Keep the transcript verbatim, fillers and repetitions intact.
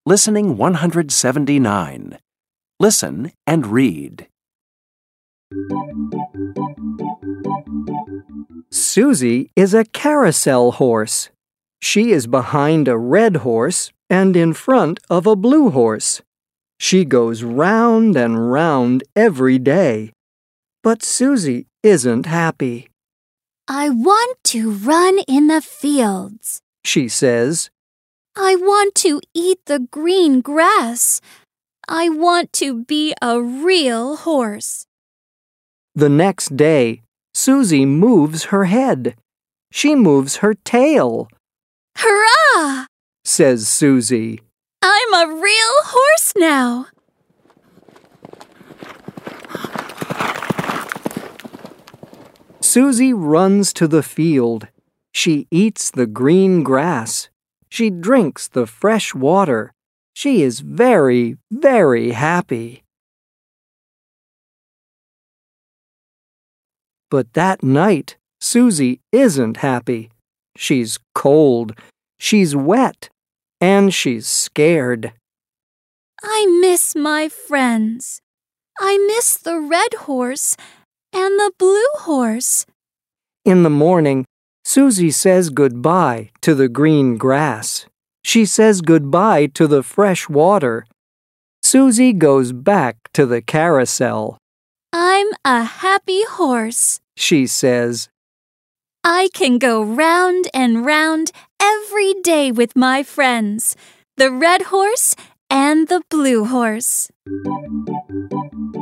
Listening one hundred seventy-nine. Listen and read. Susie is a carousel horse. She is behind a red horse and in front of a blue horse. She goes round and round every day. But Susie isn't happy. I want to run in the fields, she says. I want to eat the green grass. I want to be a real horse. The next day, Susie moves her head. She moves her tail. Hurrah! Says Susie. I'm a real horse now. Susie runs to the field. She eats the green grass. She drinks the fresh water. She is very, very happy. But that night, Susie isn't happy. She's cold, she's wet, and she's scared. I miss my friends. I miss the red horse and the blue horse. In the morning, Susie says goodbye to the green grass. She says goodbye to the fresh water. Susie goes back to the carousel. I'm a happy horse, she says. I can go round and round every day with my friends, the red horse and the blue horse.